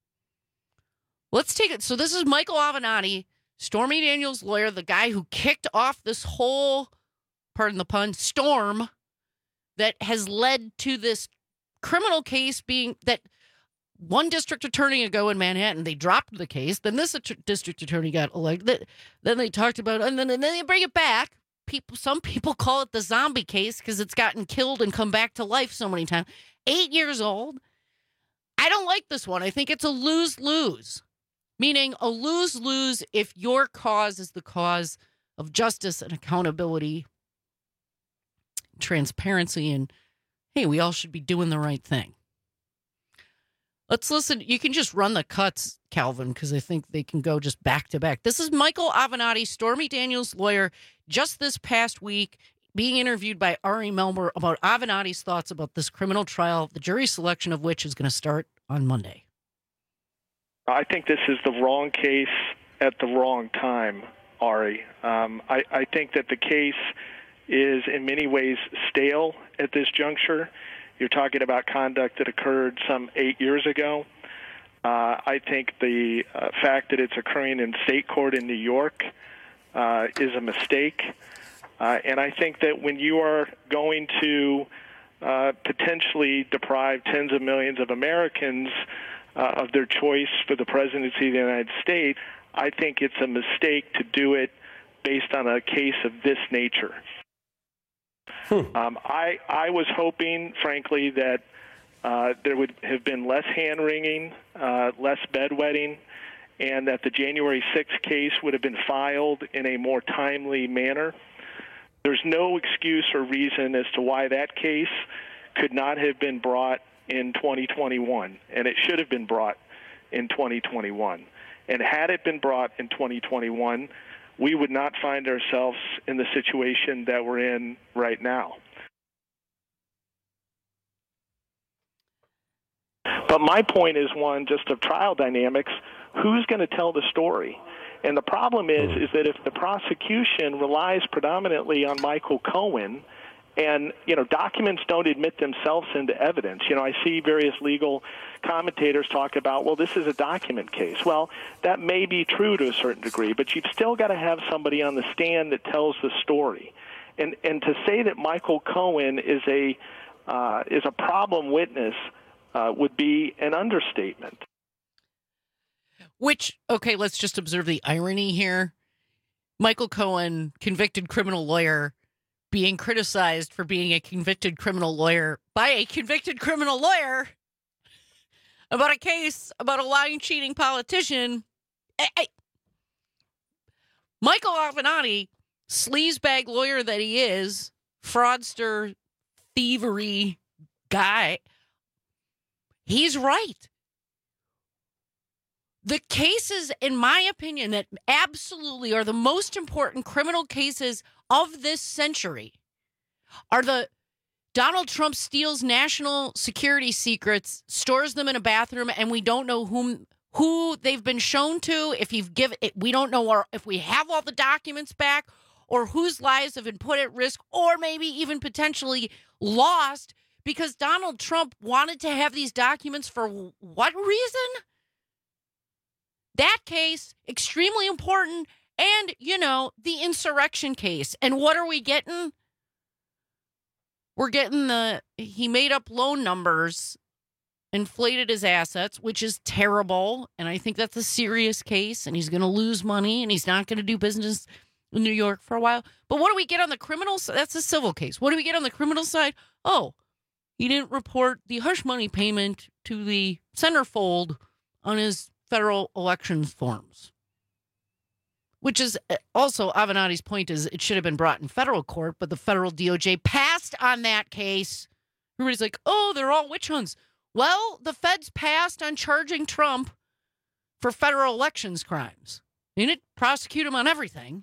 Let's take it. So this is Michael Avenatti, Stormy Daniels' lawyer, the guy who kicked off this whole, pardon the pun, storm that has led to this criminal case being that one district attorney ago in Manhattan, they dropped the case. Then this district attorney got elected. Then they talked about, and then, and then they bring it back. People, some people call it the zombie case because it's gotten killed and come back to life so many times. Eight years old. I don't like this one. I think it's a lose-lose, meaning a lose-lose if your cause is the cause of justice and accountability, transparency, and, hey, we all should be doing the right thing. Let's listen. You can just run the cuts, Calvin, because I think they can go just back to back. This is Michael Avenatti, Stormy Daniels' lawyer, just this past week, being interviewed by Ari Melber about Avenatti's thoughts about this criminal trial, the jury selection of which is going to start on Monday. I think this is the wrong case at the wrong time, Ari. Um, I, I think that the case is in many ways stale at this juncture. You're talking about conduct that occurred some eight years ago. Uh, I think the uh, fact that it's occurring in state court in New York uh, is a mistake. Uh, and I think that when you are going to uh, potentially deprive tens of millions of Americans uh, of their choice for the presidency of the United States, I think it's a mistake to do it based on a case of this nature. Hmm. Um, I, I was hoping, frankly, that uh, there would have been less hand-wringing, uh, less bedwetting, and that the January sixth case would have been filed in a more timely manner. There's no excuse or reason as to why that case could not have been brought in twenty twenty-one, and it should have been brought in twenty twenty-one. And had it been brought in twenty twenty-one, we would not find ourselves in the situation that we're in right now. But my point is one just of trial dynamics. Who's going to tell the story? And the problem is, is that if the prosecution relies predominantly on Michael Cohen, and, you know, documents don't admit themselves into evidence. You know, I see various legal commentators talk about, well, this is a document case. Well, that may be true to a certain degree, but you've still got to have somebody on the stand that tells the story. And and to say that Michael Cohen is a uh, is a problem witness uh, would be an understatement. Which, okay, let's just observe the irony here. Michael Cohen, convicted criminal lawyer, being criticized for being a convicted criminal lawyer by a convicted criminal lawyer about a case about a lying, cheating politician. I, I, Michael Avenatti, sleazebag lawyer that he is, fraudster, thievery guy, he's right. The cases, in my opinion, that absolutely are the most important criminal cases of this century are the Donald Trump steals national security secrets, stores them in a bathroom, and we don't know whom who they've been shown to. If you've given, we don't know our, if we have all the documents back, or whose lives have been put at risk, or maybe even potentially lost because Donald Trump wanted to have these documents for what reason? That case, extremely important. And, you know, the insurrection case. And what are we getting? We're getting the, he made up loan numbers, inflated his assets, which is terrible. And I think that's a serious case. And he's going to lose money and he's not going to do business in New York for a while. But what do we get on the criminal side? That's a civil case. What do we get on the criminal side? Oh, he didn't report the hush money payment to the centerfold on his federal elections forms. Which is also Avenatti's point is it should have been brought in federal court, but the federal D O J passed on that case. Everybody's like, oh, they're all witch hunts. Well, the feds passed on charging Trump for federal elections crimes. They didn't prosecute him on everything.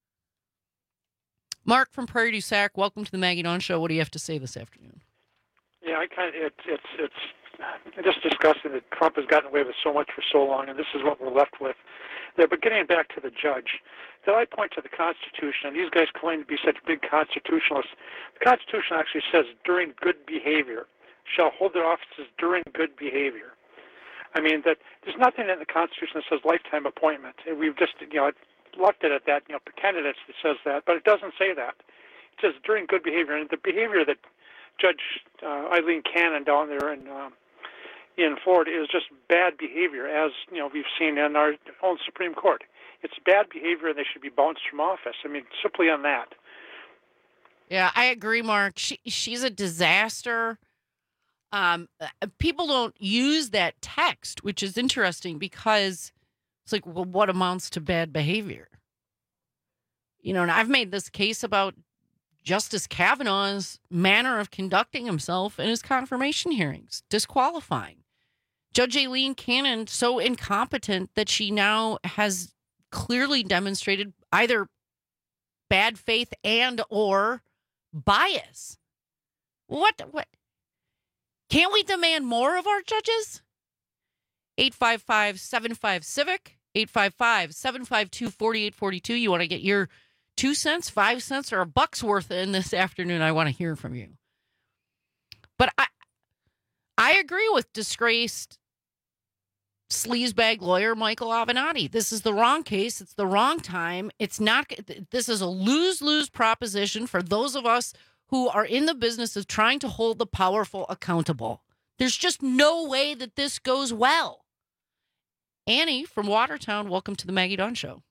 Mark from Prairie du Sac, welcome to the Maggie Dawn Show. What do you have to say this afternoon? Yeah, I kind of, it's it's it's just disgusting that Trump has gotten away with so much for so long, and this is what we're left with. There, but getting back to the judge, that I point to the Constitution, and these guys claim to be such big constitutionalists. The Constitution actually says during good behavior, shall hold their offices during good behavior. I mean, that there's nothing in the Constitution that says lifetime appointment. And we've just, you know, looked at it that, you know, candidates that says that, but it doesn't say that. It says during good behavior. And the behavior that Judge uh, Eileen Cannon down there in uh, in Florida is just bad behavior, as you know we've seen in our own Supreme Court. It's bad behavior, and they should be bounced from office. I mean, simply on that. Yeah, I agree, Mark. She she's a disaster. Um, people don't use that text, which is interesting because it's like, well, what amounts to bad behavior? You know, and I've made this case about Justice Kavanaugh's manner of conducting himself in his confirmation hearings, disqualifying. Judge Aileen Cannon, so incompetent that she now has clearly demonstrated either bad faith and or bias. What? What? Can't we demand more of our judges? eight five five, seven five, civic, eight five five, seven five two, four eight four two. You want to get your two cents, five cents, or a buck's worth in this afternoon? I want to hear from you. But I I agree with disgraced sleazebag lawyer Michael Avenatti. This is the wrong case. It's the wrong time. It's not. This is a lose-lose proposition for those of us who are in the business of trying to hold the powerful accountable. There's just no way that this goes well. Annie from Watertown, welcome to the Maggie Dawn Show.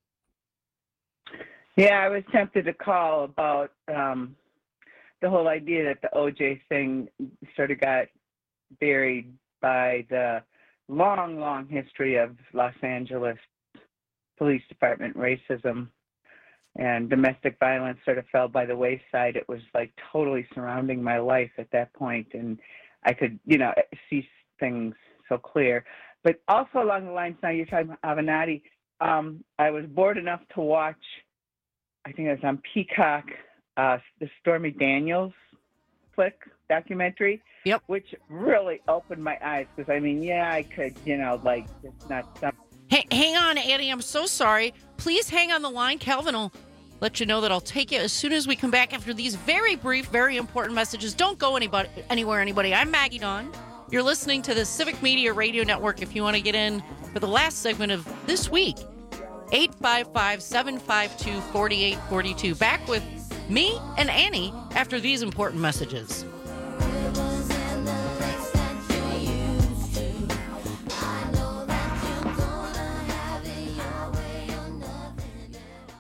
Yeah, I was tempted to call about um, the whole idea that the O J thing sort of got buried by the long, long history of Los Angeles Police Department racism, and domestic violence sort of fell by the wayside. It was like totally surrounding my life at that point, and I could, you know, see things so clear. But also along the lines, now you're talking about Avenatti, um, I was bored enough to watch, I think it was on Peacock, uh, the Stormy Daniels flick documentary, yep, which really opened my eyes because, I mean, yeah, I could, you know, like, it's not something. Hey, hang on, Annie. I'm so sorry. Please hang on the line. Calvin will let you know that I'll take you as soon as we come back after these very brief, very important messages. Don't go anybody, anywhere, anybody. I'm Maggie Dawn. You're listening to the Civic Media Radio Network. If you want to get in for the last segment of this week, eight five five, seven five two, four eight four two. Back with me and Annie after these important messages.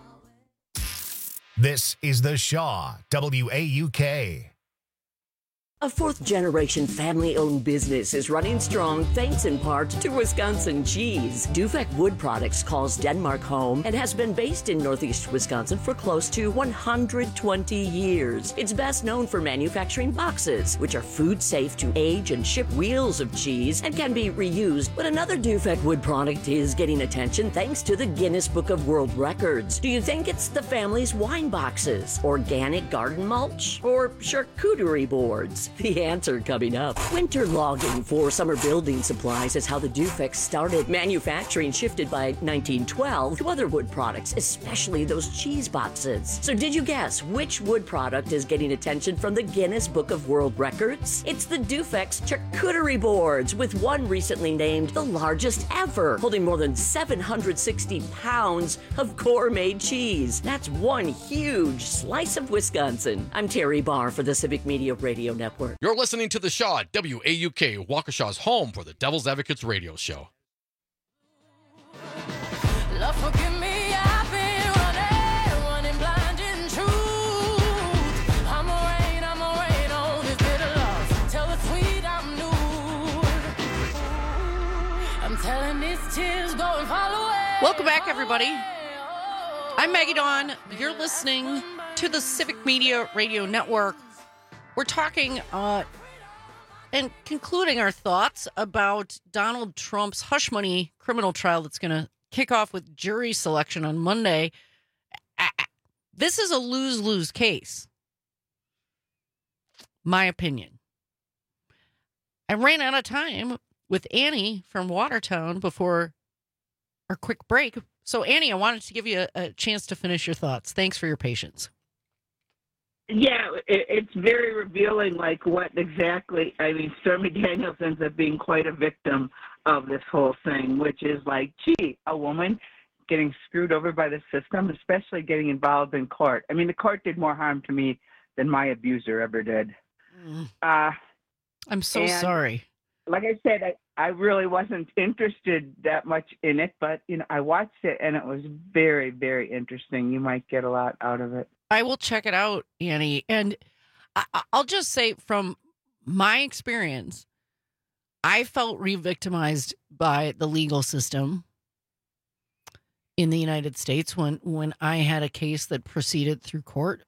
This is The Shaw, W A U K. A fourth-generation family-owned business is running strong thanks in part to Wisconsin cheese. Dufek Wood Products calls Denmark home and has been based in northeast Wisconsin for close to one hundred twenty years. It's best known for manufacturing boxes, which are food safe to age and ship wheels of cheese and can be reused. But another Dufek Wood product is getting attention thanks to the Guinness Book of World Records. Do you think it's the family's wine boxes, organic garden mulch, or charcuterie boards? The answer coming up. Winter logging for summer building supplies is how the Dufek started. Manufacturing shifted by nineteen twelve to other wood products, especially those cheese boxes. So did you guess which wood product is getting attention from the Guinness Book of World Records? It's the Dufek's charcuterie boards, with one recently named the largest ever, holding more than seven hundred sixty pounds of core-made cheese. That's one huge slice of Wisconsin. I'm Terry Barr for the Civic Media Radio Network. You're listening to The Shaw, W A U K, Waukesha's home for the Devil's Advocates radio show. Love, forgive me, I've been running, running blind in truth. I'm a rain, I'm a rain on this bitter love. Tell the sweet I'm new. I'm telling these tears go and fall away. Welcome back, everybody. I'm Maggie Dawn. You're listening to the Civic Media Radio Network. We're talking uh, and concluding our thoughts about Donald Trump's hush money criminal trial that's going to kick off with jury selection on Monday. This is a lose-lose case, my opinion. I ran out of time with Annie from Watertown before our quick break. So, Annie, I wanted to give you a, a chance to finish your thoughts. Thanks for your patience. Yeah, it, it's very revealing, like what exactly, I mean, Stormy Daniels ends up being quite a victim of this whole thing, which is like, gee, a woman getting screwed over by the system, especially getting involved in court. I mean, the court did more harm to me than my abuser ever did. Mm. Uh, I'm so sorry. Like I said, I, I really wasn't interested that much in it, but, you know, I watched it and it was very, very interesting. You might get a lot out of it. I will check it out, Annie. And I, I'll just say from my experience, I felt re-victimized by the legal system in the United States when, when I had a case that proceeded through court.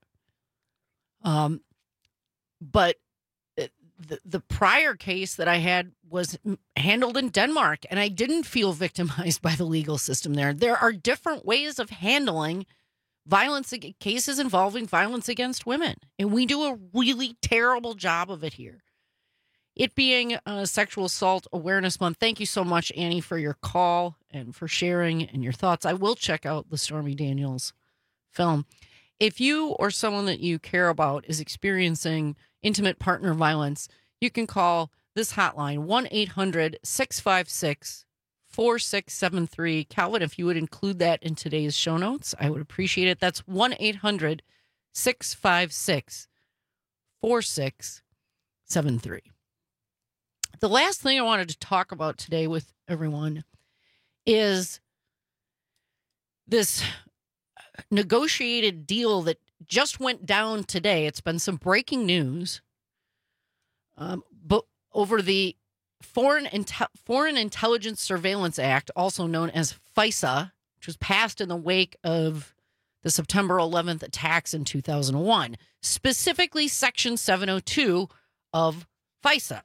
Um, but the, the prior case that I had was handled in Denmark, and I didn't feel victimized by the legal system there. There are different ways of handling violence cases involving violence against women, and we do a really terrible job of it here. It being uh, Sexual Assault Awareness Month, thank you so much, Annie, for your call and for sharing and your thoughts. I will check out the Stormy Daniels film. If you or someone that you care about is experiencing intimate partner violence, you can call this hotline, one eight hundred six five six four six seven three. Calvin, if you would include that in today's show notes, I would appreciate it. That's one eight hundred six five six four six seven three. The last thing I wanted to talk about today with everyone is this negotiated deal that just went down today. It's been some breaking news, um, but over the Foreign Intel- Foreign Intelligence Surveillance Act, also known as FISA, which was passed in the wake of the September eleventh attacks in two thousand one, specifically Section seven oh two of FISA.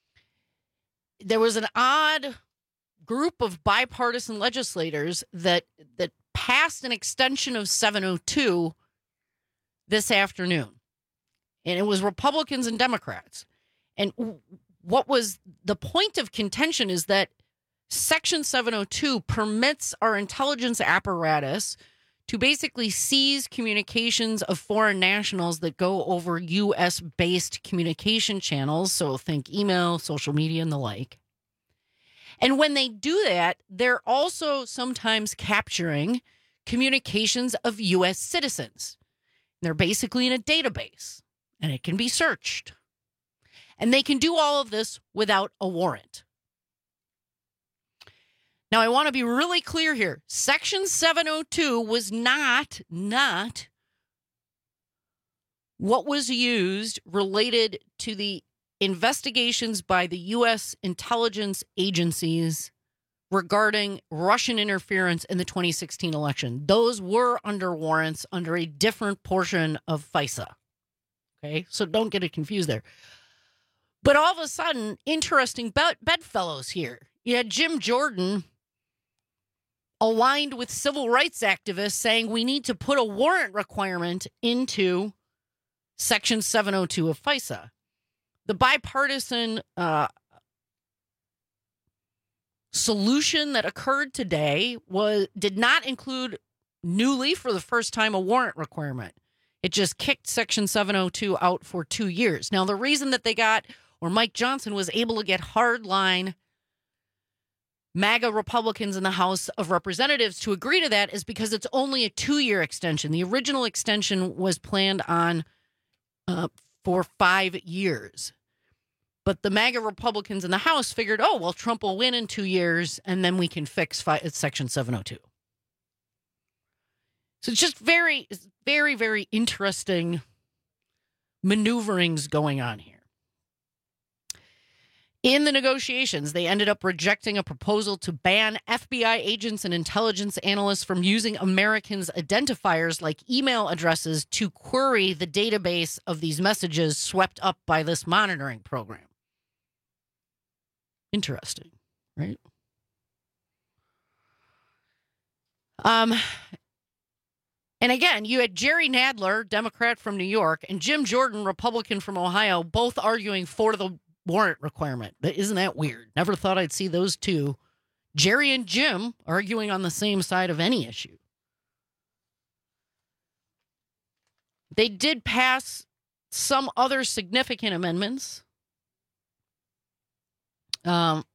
There was an odd group of bipartisan legislators that that passed an extension of seven oh two this afternoon. And it was Republicans and Democrats. And what was the point of contention is that Section seven oh two permits our intelligence apparatus to basically seize communications of foreign nationals that go over U S-based communication channels, so think email, social media, and the like. And when they do that, they're also sometimes capturing communications of U S citizens. They're basically in a database, and it can be searched. And they can do all of this without a warrant. Now, I want to be really clear here. Section seven oh two was not, not what was used related to the investigations by the U S intelligence agencies regarding Russian interference in the twenty sixteen election. Those were under warrants under a different portion of FISA. Okay, so don't get it confused there. But all of a sudden, interesting bed- bedfellows here. You had Jim Jordan aligned with civil rights activists saying we need to put a warrant requirement into Section seven oh two of FISA. The bipartisan uh, solution that occurred today was did not include newly, for the first time, a warrant requirement. It just kicked Section seven oh two out for two years. Now, the reason that they got, or Mike Johnson was able to get hardline MAGA Republicans in the House of Representatives to agree to that is because it's only a two-year extension. The original extension was planned on uh, for five years. But the MAGA Republicans in the House figured, oh, well, Trump will win in two years, and then we can fix fi- Section seven oh two. So it's just very, very, very interesting maneuverings going on here. In the negotiations, they ended up rejecting a proposal to ban F B I agents and intelligence analysts from using Americans' identifiers like email addresses to query the database of these messages swept up by this monitoring program. Interesting, right? Um, and again, you had Jerry Nadler, Democrat from New York, and Jim Jordan, Republican from Ohio, both arguing for the warrant requirement. Isn't that weird? Never thought I'd see those two, Jerry and Jim, arguing on the same side of any issue. They did pass some other significant amendments. Um,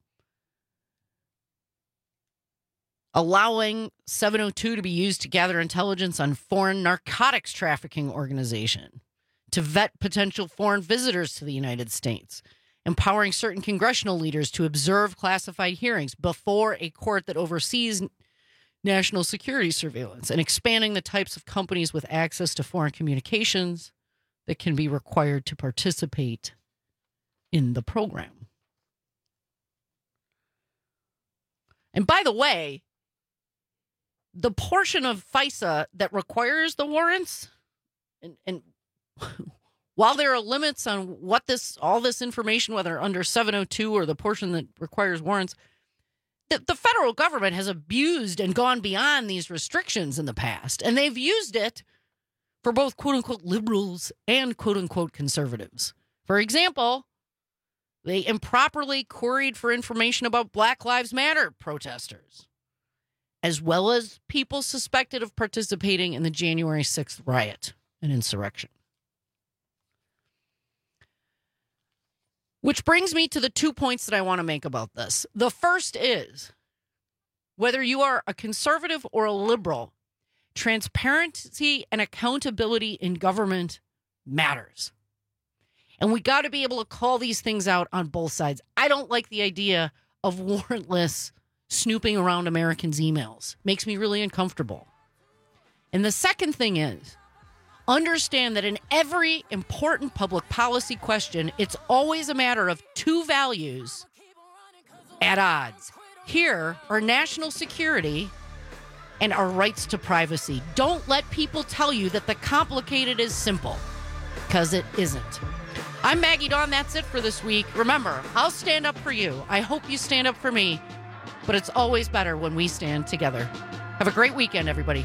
allowing seven oh two to be used to gather intelligence on foreign narcotics trafficking organization, to vet potential foreign visitors to the United States, empowering certain congressional leaders to observe classified hearings before a court that oversees national security surveillance, and expanding the types of companies with access to foreign communications that can be required to participate in the program. And by the way, the portion of FISA that requires the warrants, and, and while there are limits on what this, all this information, whether under seven oh two or the portion that requires warrants, the, the federal government has abused and gone beyond these restrictions in the past. And they've used it for both quote unquote liberals and quote unquote conservatives. For example, they improperly queried for information about Black Lives Matter protesters, as well as people suspected of participating in the January sixth riot and insurrection. Which brings me to the two points that I want to make about this. The first is, whether you are a conservative or a liberal, transparency and accountability in government matters. And we got to be able to call these things out on both sides. I don't like the idea of warrantless snooping around Americans' emails. Makes me really uncomfortable. And the second thing is, understand that in every important public policy question, it's always a matter of two values at odds. Here are national security and our rights to privacy. Don't let people tell you that the complicated is simple, because it isn't. I'm Maggie Dawn. That's it for this week. Remember, I'll stand up for you. I hope you stand up for me, but it's always better when we stand together. Have a great weekend, everybody.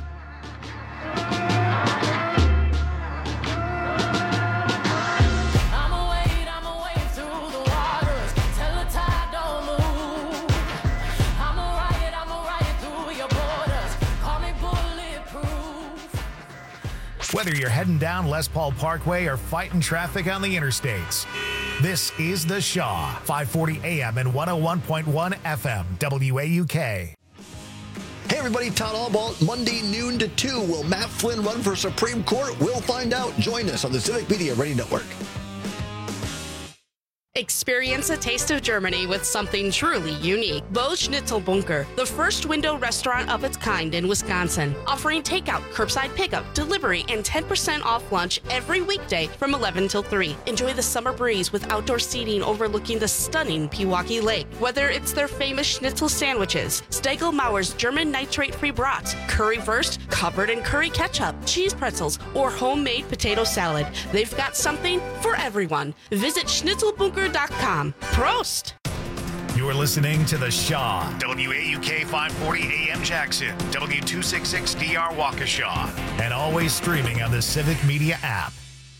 Whether you're heading down Les Paul Parkway or fighting traffic on the interstates, this is The Shaw, five forty A M and one oh one point one F M, W A U K. Hey everybody, Town Hall Ball, Monday noon to two. Will Matt Flynn run for Supreme Court? We'll find out. Join us on the Civic Media Radio Network. Experience a taste of Germany with something truly unique. Bo Schnitzelbunker, the first window restaurant of its kind in Wisconsin, offering takeout, curbside pickup, delivery, and ten percent off lunch every weekday from eleven till three. Enjoy the summer breeze with outdoor seating overlooking the stunning Pewaukee Lake. Whether it's their famous schnitzel sandwiches, Stegelmauer's German nitrate-free brats, currywurst covered in curry ketchup, cheese pretzels, or homemade potato salad, they've got something for everyone. Visit schnitzelbunker dot com. Prost! You're listening to The Shaw, W A U K five forty A M Jackson, W two sixty-six D R Waukesha, and always streaming on the Civic Media app.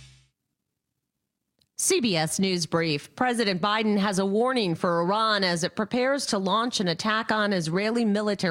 C B S News Brief. President Biden has a warning for Iran as it prepares to launch an attack on Israeli military